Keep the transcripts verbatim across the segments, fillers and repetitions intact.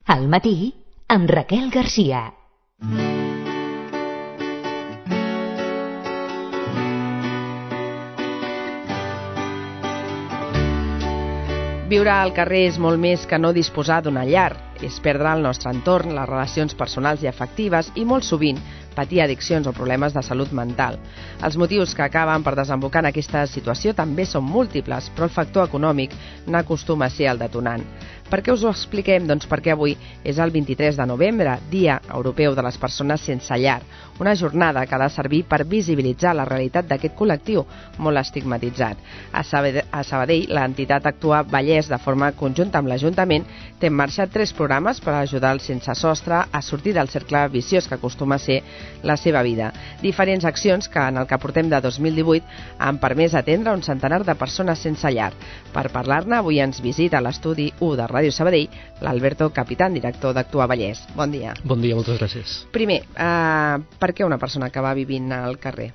Al matí, amb Raquel Garcia. Viure al carrer és molt més que no disposar d'una llar. És perdre el nostre entorn, les relacions personals i afectives i molt sovint patir addiccions o problemes de salut mental. Els motius que acaben per desembocar en aquesta situació també són múltiples, però el factor econòmic n'acostuma a ser el detonant. Per què us ho expliquem? Doncs perquè avui és el vint-i-tres de novembre, Dia Europeu de les Persones Sense Llar, una jornada que ha de servir per visibilitzar la realitat d'aquest col·lectiu molt estigmatitzat. A Sabadell, l'entitat Actua Vallès, de forma conjunta amb l'Ajuntament, té en marxa tres programes per ajudar els sense sostre a sortir del cercle viciós que acostuma a ser la seva vida. Diferents accions que en el que portem de dos mil divuit han permès atendre un centenar de persones sense llar. Per parlar-ne, avui ens visita a l'estudi u de Ràdio Sabadell l'Alberto Capitán, director d'Actua Vallès. Bon dia. Bon dia, moltes gràcies. Primer, eh, per què una persona que va vivint al carrer?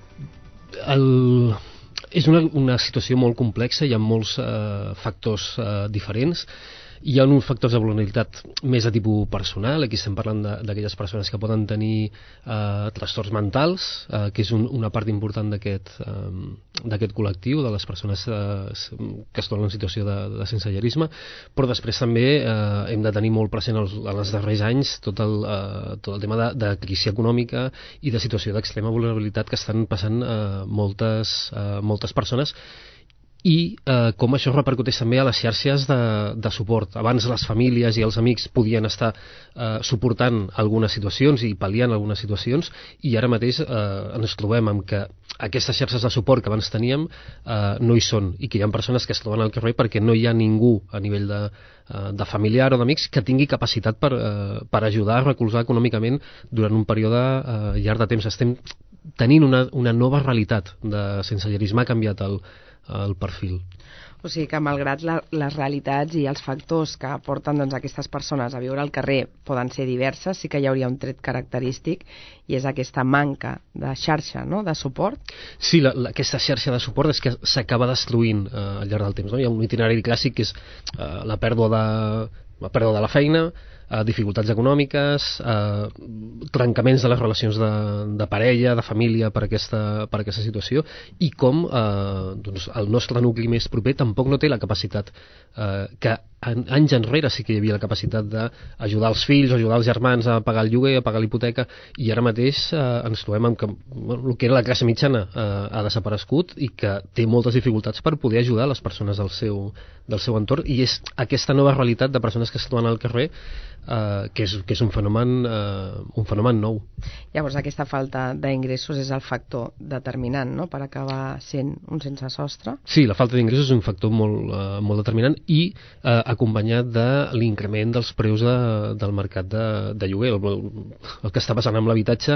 El... És una, una situació molt complexa, hi ha molts eh, factors eh, diferents. Hi ha uns factors de vulnerabilitat més de tipus personal. Aquí estem parlant d'aquelles persones que poden tenir eh, trastorns mentals, eh, que és un, una part important d'aquest eh, d'aquest col·lectiu, de les persones eh, que es troben en situació de, de sensellarisme, però després també eh, hem de tenir molt present els, en els darrers anys tot el, eh, tot el tema de, de crisi econòmica i de situació d'extrema vulnerabilitat que estan passant eh, moltes, eh, moltes persones, i eh, com això repercuteix també a les xarxes de, de suport. Abans les famílies i els amics podien estar eh, suportant algunes situacions i pal·liant algunes situacions, i ara mateix eh, ens trobem amb que aquestes xarxes de suport que abans teníem eh, no hi són, i que hi ha persones que es troben al carrer perquè no hi ha ningú a nivell de, eh, de familiar o d'amics que tingui capacitat per, eh, per ajudar a recolzar econòmicament durant un període eh, llarg de temps. Estem tenint una, una nova realitat de sensellarisme. Ha canviat el el perfil. O sigui que malgrat la, les realitats i els factors que porten doncs, aquestes persones a viure al carrer poden ser diverses, sí que hi hauria un tret característic, i és aquesta manca de xarxa, no?, de suport. Sí, la, la, aquesta xarxa de suport és que s'acaba destruint eh, al llarg del temps, no? Hi ha un itinerari clàssic que és eh, la pèrdua de, la pèrdua de la feina, eh, dificultats econòmiques, eh, trencaments de les relacions de, de parella, de família per aquesta, per aquesta situació, i com eh, doncs el nostre nucli més proper tampoc no té la capacitat eh, que en, anys enrere sí que hi havia la capacitat d'ajudar els fills o ajudar els germans a pagar el lloguer, a pagar l'hipoteca, i ara mateix eh, ens trobem amb que bueno, el que era la classe mitjana eh, ha desaparegut i que té moltes dificultats per poder ajudar les persones del seu, del seu entorn, i és aquesta nova realitat de persones que es troben al carrer Uh, que, és, que és un fenomen, uh, un fenomen nou. Llavors aquesta falta d'ingressos és el factor determinant, no?, per acabar sent un sense sostre? Sí, la falta d'ingressos és un factor molt, uh, molt determinant, i uh, acompanyat de l'increment dels preus de, del mercat de, de lloguer. El, el que està passant amb l'habitatge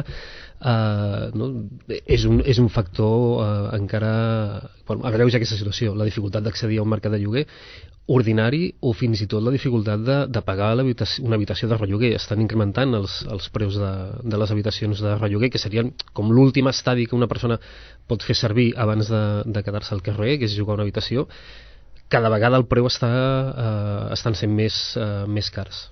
uh, no? és, un, és un factor uh, encara bueno, agreuja aquesta situació, la dificultat d'accedir a un mercat de lloguer ordinari, o fins i tot la dificultat de, de pagar una habitació de relloguer. Estan incrementant els, els preus de, de les habitacions de relloguer, que serien com l'últim estadi que una persona pot fer servir abans de, de quedar-se al carrer, que és jugar a una habitació. Cada vegada el preu està, eh, estan sent més, eh, més cars.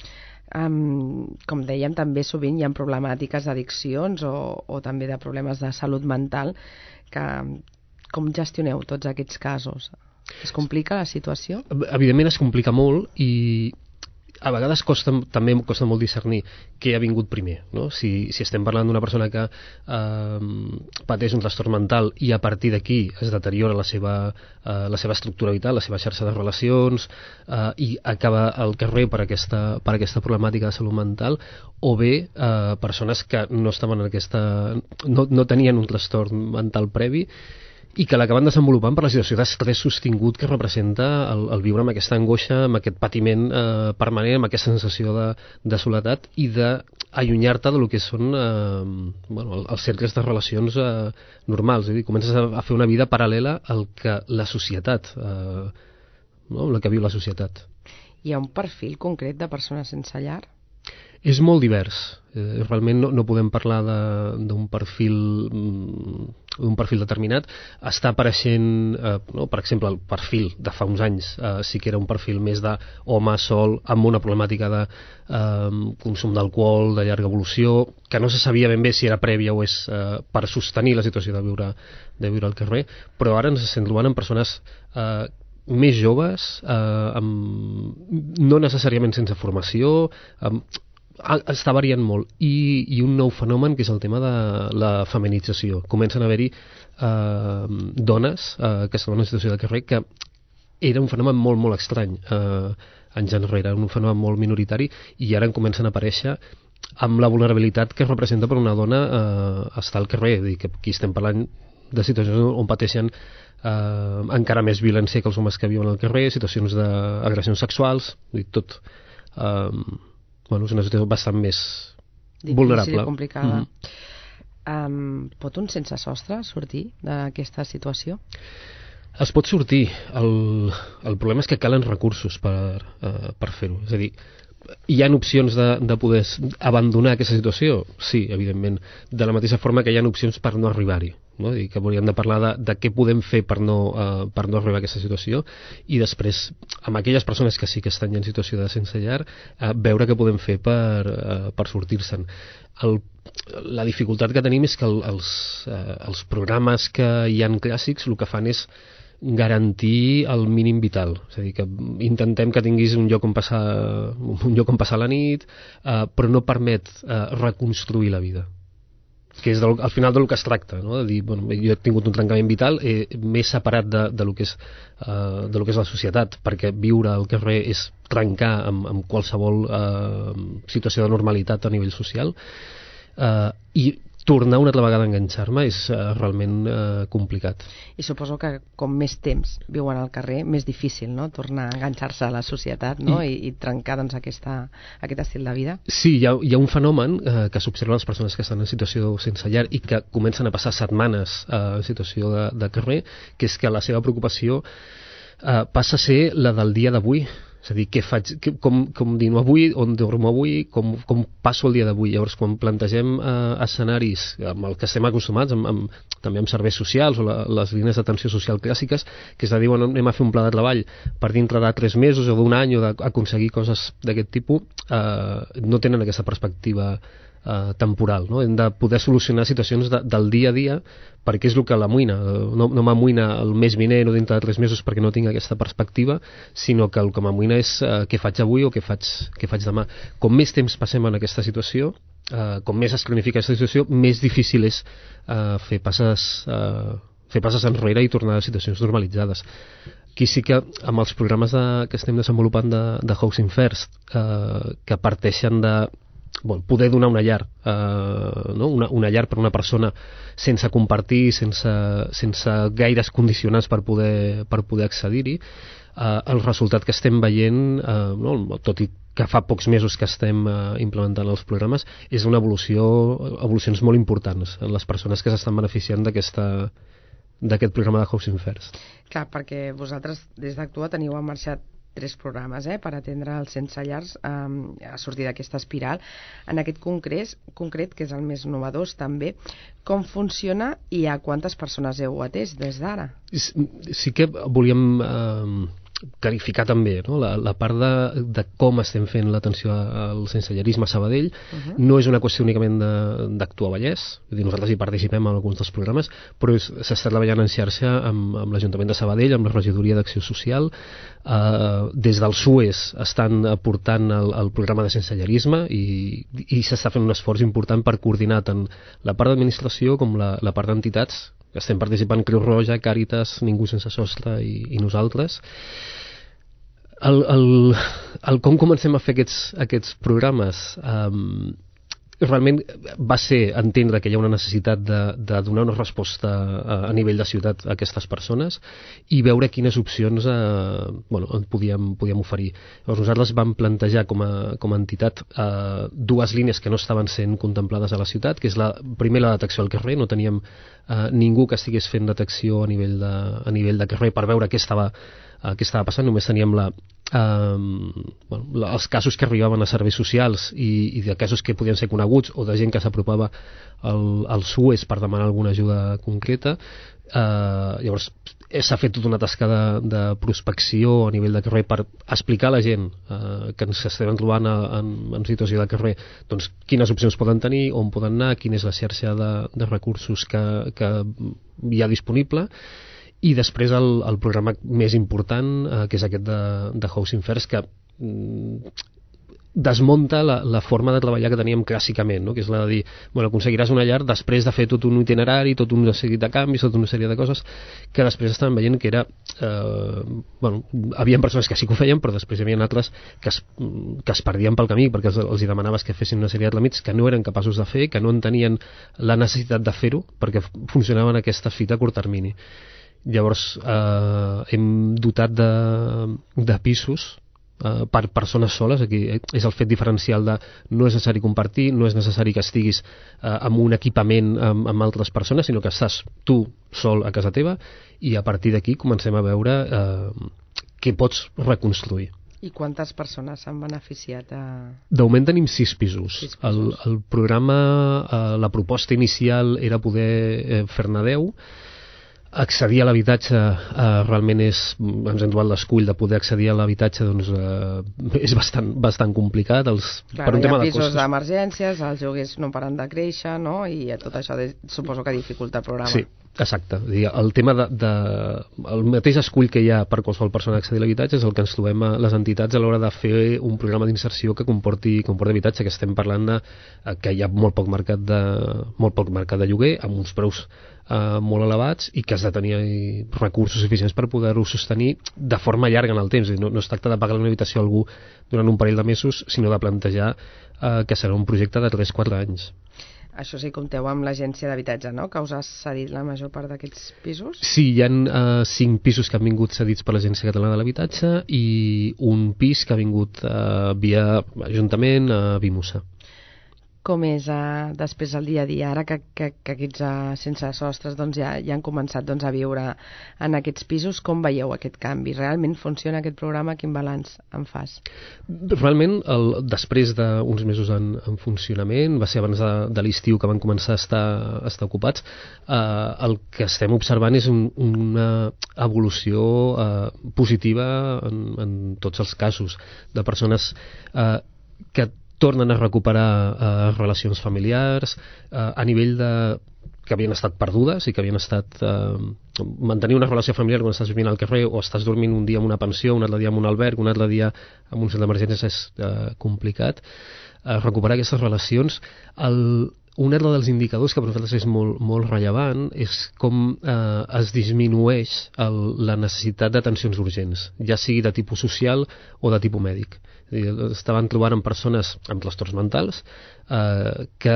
Um, com dèiem, també sovint hi ha problemàtiques d'addiccions o, o també de problemes de salut mental. Que, com gestioneu tots aquests casos? Es complica la situació? Evidentment es complica molt, i a vegades costa, també costa molt discernir què ha vingut primer, no? Si, si estem parlant d'una persona que eh, pateix un trastorn mental i a partir d'aquí es deteriora la seva, eh, la seva estructura vital, la seva xarxa de relacions, eh, i acaba al carrer per aquesta, per aquesta problemàtica de salut mental, o bé eh, persones que no estaven en aquesta, no, no tenien un trastorn mental previ i que l'acaben desenvolupant per la situació d'estrès sostingut que representa el, el viure amb aquesta angoixa, amb aquest patiment eh, permanent, amb aquesta sensació de, de soledat, i d'allunyar-te del que són eh, bueno, els cercles de relacions eh, normals. És a dir, comences a, a fer una vida paral·lela al que la societat, eh, no? la que viu la societat. Hi ha un perfil concret de persones sense llar? És molt divers. Eh, realment no, no podem parlar d'un perfil mm, d'un perfil determinat, està apareixent, eh, no? Per exemple, el perfil de fa uns anys eh, sí que era un perfil més d'home sol amb una problemàtica de eh, consum d'alcohol, de llarga evolució, que no se sabia ben bé si era prèvia o és eh, per sostenir la situació de viure, de viure al carrer, però ara ens estem trobant amb persones eh, més joves, eh, amb, no necessàriament sense formació, amb, està variant molt, I, i un nou fenomen que és el tema de la feminització. Comencen a haver-hi eh, dones eh, que estan en una situació de carrer que era un fenomen molt, molt estrany eh, anys enrere, un fenomen molt minoritari, i ara en comencen a aparèixer amb la vulnerabilitat que representa per una dona eh, estar al carrer. Dir que aquí estem parlant de situacions on pateixen eh, encara més violència que els homes que viuen al carrer, situacions d'agressions sexuals, dir, tot eh, bueno, és una situació bastant més difícil vulnerable. I complicada. Mm-hmm. Um, pot un sense sostre sortir d'aquesta situació? Es pot sortir. El, el problema és que calen recursos per, uh, per fer-ho. És a dir, hi ha opcions de, de poder abandonar aquesta situació? Sí, evidentment. De la mateixa forma que hi ha opcions per no arribar-hi. No? I que hauríem de parlar de, de què podem fer per no, uh, per no arribar a aquesta situació, i després, amb aquelles persones que sí que estan ja en situació de sense llar, uh, veure què podem fer per, uh, per sortir-se'n. El, la dificultat que tenim és que el, els, uh, els programes que hi han clàssics el que fan és garantir el mínim vital, és a dir, que intentem que tinguis un lloc on passar, un lloc on passar la nit, uh, però no permet uh, reconstruir la vida, que és del, al final del que es tracta, no? De dir, bueno, jo he tingut un trencament vital, eh, m'he separat de, de, lo que és, uh, de lo que és la societat, perquè viure al carrer és trencar amb, amb qualsevol uh, situació de normalitat a nivell social, uh, i tornar una altra vegada a enganxar-me és uh, realment uh, complicat. I suposo que com més temps viuen al carrer, més difícil, no?, tornar a enganxar-se a la societat, no?, I, i, i trencar, doncs, aquesta, aquest estil de vida. Sí, hi ha, hi ha un fenomen uh, que s'observa a les persones que estan en situació sense llar i que comencen a passar setmanes uh, en situació de, de carrer, que és que la seva preocupació uh, passa a ser la del dia d'avui. És a dir, què faig, què, com, com dino avui, on dormo avui, com, com passo el dia d'avui. Llavors, quan plantegem eh, escenaris amb el que estem acostumats, amb, amb, també amb serveis socials o la, les línies d'atenció social clàssiques, que és a dir, bueno, anem a fer un pla de treball per dintre de tres mesos o d'un any o d'aconseguir coses d'aquest tipus, eh, no tenen aquesta perspectiva Uh, temporal, no? Hem de poder solucionar situacions de, del dia a dia, perquè és el que l'amoïna. No, no m'amoïna el mes vinent o dintre de tres mesos perquè no tinc aquesta perspectiva, sinó que el que m'amoïna és uh, què faig avui o què faig, què faig demà. Com més temps passem en aquesta situació, uh, com més es cronifica aquesta situació, més difícil és uh, fer passes uh, fer passes enrere i tornar a situacions normalitzades. Aquí sí que amb els programes de, que estem desenvolupant de, de Housing First, uh, que parteixen de Bon, poder donar una llar, eh, no? una, una llar per una persona sense compartir, sense, sense gaires condicionants per poder, per poder accedir-hi. Eh, el resultat que estem veient, eh, no? tot i que fa pocs mesos que estem eh, implementant els programes, és una evolució, evolucions molt importants en les persones que s'estan beneficiant d'aquesta d'aquest programa de Housing First. Clar, perquè vosaltres des d'Actua teniu en marxa tres programes eh, per atendre els sense llars eh, a sortir d'aquesta espiral. En aquest concret, concret, que és el més novedós també, com funciona i a quantes persones heu atès des d'ara? Sí que volíem eh, clarificar també, no? la, la part de, de com estem fent l'atenció al sensellarisme a Sabadell. Uh-huh. No és una qüestió únicament d'Actua Vallès, és dir, nosaltres hi participem en alguns dels programes, però s'està treballant en xarxa amb, amb l'Ajuntament de Sabadell, amb la Regidoria d'Acció Social. Uh, des del S U E S estan aportant el, el programa de sensellarisme i, i s'està fent un esforç important per coordinar tant la part d'administració com la, la part d'entitats. Estem participant Creu Roja, Càritas, Ningú Sense Sostre i, i nosaltres. El, el, el com comencem a fer aquests, aquests programes um, realment va ser entendre que hi ha una necessitat de, de donar una resposta a, a nivell de ciutat a aquestes persones i veure quines opcions eh, bueno, podíem, podíem oferir. Llavors nosaltres vam plantejar com a, com a entitat eh, dues línies que no estaven sent contemplades a la ciutat, que és la, primer la detecció al carrer. No teníem eh, ningú que estigués fent detecció a nivell de, a nivell de carrer per veure què estava uh, què estava passant, només teníem la, uh, bueno, la, els casos que arribaven a serveis socials i, i de casos que podien ser coneguts o de gent que s'apropava al, al S U E S per demanar alguna ajuda concreta. Uh, llavors s'ha fet tota una tasca de, de prospecció a nivell de carrer per explicar a la gent uh, que ens estem trobant a, en, en situació de carrer, doncs quines opcions poden tenir, on poden anar, quina és la xarxa de, de recursos que, que hi ha disponible, i després el, el programa més important, uh, que és aquest de, de Housing First, que mm, desmunta la, la forma de treballar que teníem clàssicament, no? Que és la de dir, bueno, aconseguiràs una llar després de fer tot un itinerari, tot un seguit de canvis, tota una sèrie de coses que després estaven veient que era eh, bueno, havia persones que sí que ho feien, però després hi havia altres que es, que es perdien pel camí perquè els, els demanaves que fessin una sèrie de tràmits que no eren capaços de fer, que no en tenien la necessitat de fer-ho perquè funcionaven aquesta fita a curt termini. Llavors eh, hem dotat de, de pisos Uh, per persones soles. Aquí és el fet diferencial de no és necessari compartir, no és necessari que estiguis uh, amb un equipament amb, amb altres persones, sinó que estàs tu sol a casa teva i a partir d'aquí comencem a veure uh, què pots reconstruir. I quantes persones s'han beneficiat? A... De moment tenim sis pisos. Sis pisos. El, el programa, uh, la proposta inicial era poder eh, fer-ne deu. Accedir a l'habitatge eh, realment és, ens hem trobat l'escull de poder accedir a l'habitatge, doncs eh, és bastant, bastant complicat. Els, Clar, per un hi ha tema pisos de d'emergències, els lloguers no paren de créixer, no? I tot això de, suposo que dificulta el programa. Sí, exacte. El tema de, de, el mateix escull que hi ha per qualsevol persona accedir a l'habitatge és el que ens trobem a les entitats a l'hora de fer un programa d'inserció que comporti, comporti habitatge, que estem parlant de que hi ha molt poc mercat de, molt poc mercat de lloguer, amb uns preus Uh, molt elevats i que has de tenir recursos suficients per poder-ho sostenir de forma llarga en el temps. No, no es tracta de pagar una habitació a algú durant un parell de mesos, sinó de plantejar uh, que serà un projecte de tres a quatre anys. Això sí, compteu amb l'agència d'habitatge, no?, que us ha cedit la major part d'aquests pisos? Sí, hi ha uh, cinc pisos que han vingut cedits per l'Agència Catalana de l'Habitatge i un pis que ha vingut uh, via Ajuntament a Vimusa. Com és eh, després el dia a dia, ara que, que, que aquests eh, sense sostres doncs, ja, ja han començat doncs, a viure en aquests pisos, com veieu aquest canvi? Realment funciona aquest programa? Quin balanç en fas? Realment, el, després d'uns mesos en, en funcionament, va ser abans de, de l'estiu que van començar a estar, a estar ocupats, eh, el que estem observant és un, una evolució eh, positiva en, en tots els casos, de persones eh, que tornen a recuperar eh, relacions familiars eh, a nivell de que havien estat perdudes i que havien estat eh, mantenir una relació familiar quan estàs vivint al carrer o estàs dormint un dia en una pensió, un altre dia en un alberg, un altre dia en un centre d'emergències és eh, complicat. Eh, recuperar aquestes relacions, el, un altre dels indicadors que per nosaltres és molt, molt rellevant és com eh, es disminueix el, la necessitat d'atencions urgents, ja sigui de tipus social o de tipus mèdic. Estaven trobant amb persones amb trastorns mentals eh, que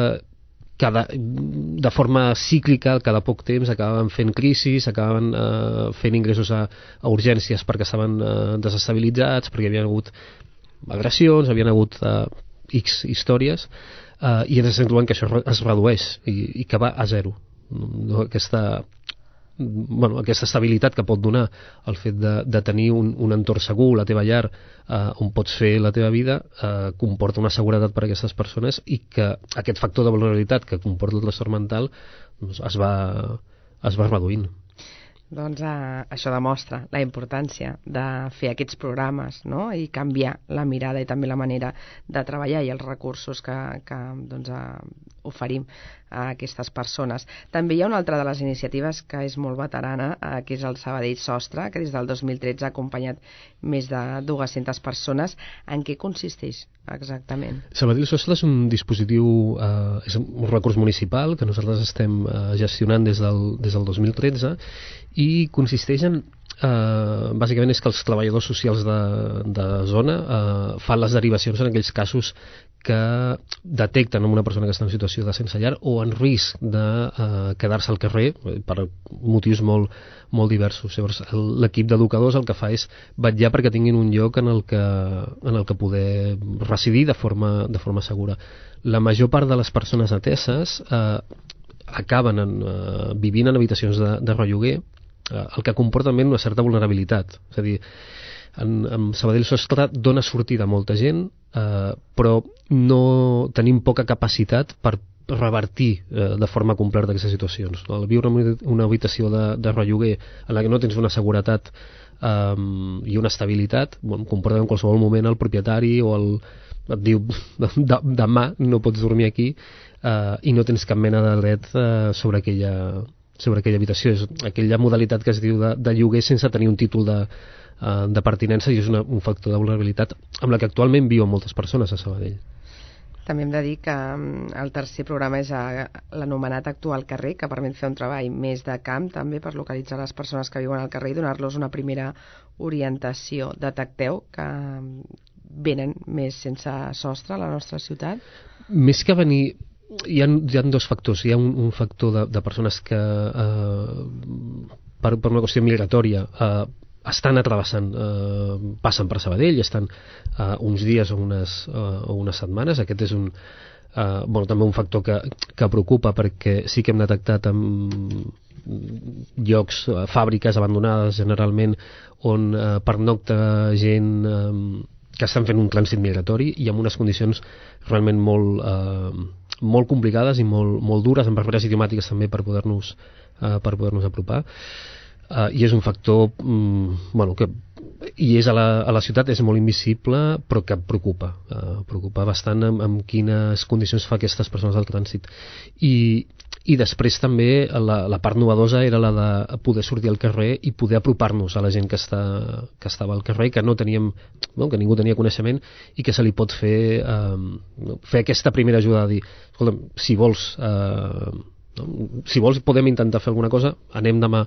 cada, de forma cíclica, cada poc temps acabaven fent crisis, acabaven eh, fent ingressos a, a urgències perquè estaven eh, desestabilitzats, perquè hi havia hagut agressions, hi havia hagut eh, X històries eh, i ens estem trobant que això es redueix i, i que va a zero. No, aquesta bueno, aquesta estabilitat que pot donar el fet de, de tenir un, un entorn segur, la teva llar, eh, on pots fer la teva vida, eh, comporta una seguretat per a aquestes persones i que aquest factor de vulnerabilitat que comporta el trastorn mental doncs, es, va, es va reduint. Doncs eh, això demostra la importància de fer aquests programes, no?, i canviar la mirada i també la manera de treballar i els recursos que, que doncs, eh, oferim a aquestes persones. També hi ha una altra de les iniciatives que és molt veterana, eh, que és el Sabadell Sostre, que des del dos mil tretze ha acompanyat més de dues-centes persones. En què consisteix exactament? Sabadell Sostre és un dispositiu, eh, és un recurs municipal que nosaltres estem eh, gestionant des del, des del dos mil tretze i consisteix en Uh, bàsicament és que els treballadors socials de, de zona uh, fan les derivacions en aquells casos que detecten una persona que està en situació de sense llar o en risc de uh, quedar-se al carrer per motius molt, molt diversos. Llavors l'equip d'educadors el que fa és vetllar perquè tinguin un lloc en el que, en el que poder residir de forma, de forma segura. La major part de les persones ateses uh, acaben en, uh, vivint en habitacions de, de relloguer el que comporta també una certa vulnerabilitat. És a dir, en, en Sabadell Sostre dona sortida a molta gent, eh, però no tenim poca capacitat per revertir eh, de forma completa aquestes situacions. No? El viure en una habitació de, de relloguer en la que no tens una seguretat um, i una estabilitat, bueno, comporta en qualsevol moment el propietari o el, et diu de, demà no pots dormir aquí uh, i no tens cap mena de dret uh, sobre aquella sobre aquella habitació. És aquella modalitat que es diu de, de lloguer sense tenir un títol de, uh, de pertinença, i és una, un factor de vulnerabilitat amb la que actualment viuen moltes persones a Sabadell. També hem de dir que el tercer programa és l'anomenat Actuar al carrer, que permet fer un treball més de camp també per localitzar les persones que viuen al carrer i donar-los una primera orientació. Detecteu que venen més sense sostre a la nostra ciutat? Més que venir, hi ha, hi ha dos factors. Hi ha un, un factor de, de persones que eh, per, per una qüestió migratòria eh, estan atravessant, eh, passen per Sabadell, estan eh, uns dies o unes, eh, o unes setmanes. Aquest és un, eh, bueno, també un factor que, que preocupa, perquè sí que hem detectat en llocs, eh, fàbriques abandonades generalment, on eh, pernocta gent eh, que estan fent un trànsit migratori i amb unes condicions realment molt, eh, molt complicades i molt, molt dures, amb barreres idiomàtiques també per poder-nos eh, per poder-nos apropar. Uh, i és un factor mm, bueno, que i és a la, a la ciutat és molt invisible, però que preocupa uh, preocupa bastant amb, amb quines condicions fa aquestes persones del trànsit. I, i després també la, la part novedosa era la de poder sortir al carrer i poder apropar-nos a la gent que, està, que estava al carrer, que no teníem, no, que ningú tenia coneixement, i que se li pot fer um, fer aquesta primera ajuda, a dir, escolta, si vols uh, no? si vols podem intentar fer alguna cosa, anem demà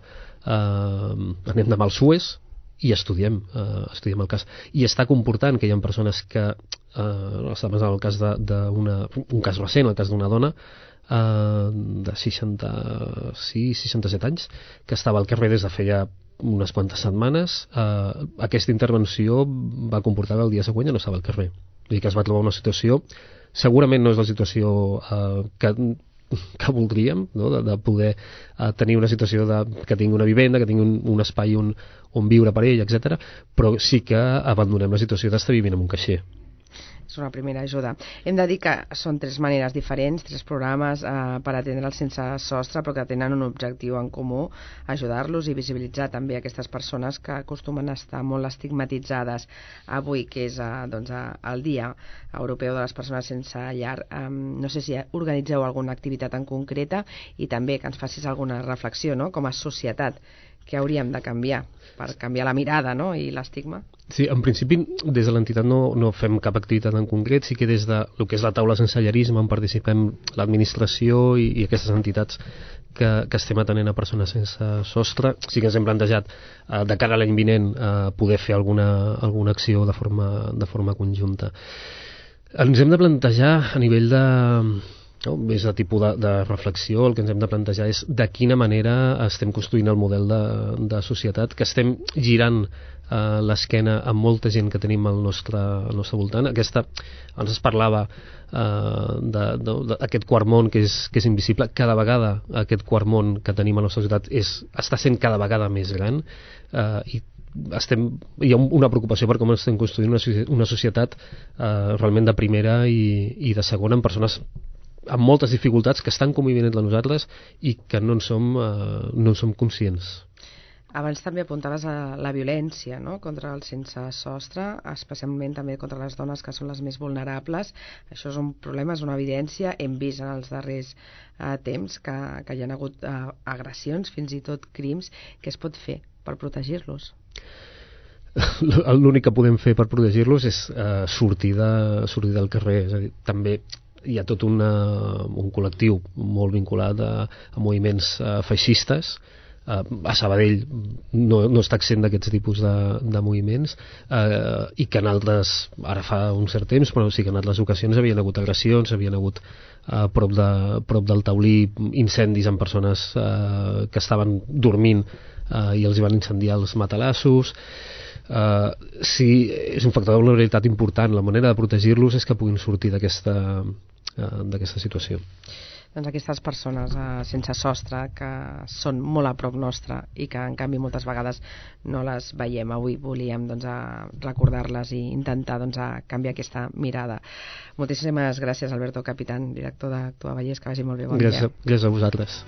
Uh, anem demà al Suez i estudiem, uh, estudiem el cas. I està comportant que hi ha persones que uh, està passant el cas de, de una, un cas recent, el cas d'una dona uh, de seixanta-sis seixanta-set anys, que estava al carrer des de feia unes quantes setmanes. Uh, aquesta intervenció va comportar que el dia següent ja no estava al carrer, vull dir que es va trobar una situació, segurament no és la situació uh, que que voldríem, no? de, de poder uh, tenir una situació de, que tingui una vivenda, que tingui un, un espai on, on viure per ell, etcètera. Però sí que abandonem la situació d'estar vivint en un caixer. És una primera ajuda. Hem de dir que són tres maneres diferents, tres programes eh, per atendre els sense sostre, però que tenen un objectiu en comú: ajudar-los i visibilitzar també aquestes persones que acostumen a estar molt estigmatitzades. Avui, que és eh, doncs, eh, el Dia Europeu de les Persones Sense Llar, eh, no sé si organitzeu alguna activitat en concreta, i també que ens facis alguna reflexió, no?, com a societat, que hauríem de canviar per canviar la mirada, no?, i l'estigma. Sí, en principi des de l'entitat no, no fem cap activitat en concret, sí que des de el que és la taula sense llarisme en participem l'administració i, i aquestes entitats que, que estem atenent a persones sense sostre. Sí que ens hem plantejat eh, de cara a l'any vinent eh, poder fer alguna, alguna acció de forma, de forma conjunta. Ens hem de plantejar a nivell de no, més de tipus de, de reflexió, el que ens hem de plantejar és de quina manera estem construint el model de, de societat, que estem girant eh, l'esquena a molta gent que tenim al nostre, al nostre voltant. Aquesta, abans es parlava eh, d'aquest quart món que és, que és invisible. Cada vegada aquest quart món que tenim a la nostra societat és, està sent cada vegada més gran, eh, i estem, hi ha una preocupació per com estem construint una, una societat eh, realment de primera i, i de segona, amb persones amb moltes dificultats que estan convivint entre nosaltres i que no en som, eh, no en som conscients. Abans també apuntaves a la violència, no?, contra els sense sostre, especialment també contra les dones, que són les més vulnerables. Això és un problema, és una evidència. Hem vist en els darrers eh, temps que, que hi ha hagut eh, agressions, fins i tot crims. Què es pot fer per protegir-los? L'únic que podem fer per protegir-los és eh, sortir, de, sortir del carrer. És a dir, també hi ha tot una, un col·lectiu molt vinculat a, a moviments uh, feixistes. Uh, a Sabadell no, no està accent d'aquests tipus de, de moviments, uh, i que en altres, ara fa un cert temps, però sí que en altres ocasions havien hagut agressions, havien hagut uh, prop, de, prop del taulí incendis amb persones uh, que estaven dormint uh, i els hi van incendiar els matalassos. Uh, sí, és un factor de vulnerabilitat important. La manera de protegir-los és que puguin sortir d'aquesta uh, d'aquesta situació. doncs, aquestes persones eh, sense sostre que són molt a prop nostre i que en canvi moltes vegades no les veiem. Avui volíem doncs, recordar-les i intentar doncs, a canviar aquesta mirada. Moltíssimes gràcies, Alberto Capitán, director d'Actua Vallès, que vagi molt bé. Bon gràcies, dia. gràcies a vosaltres.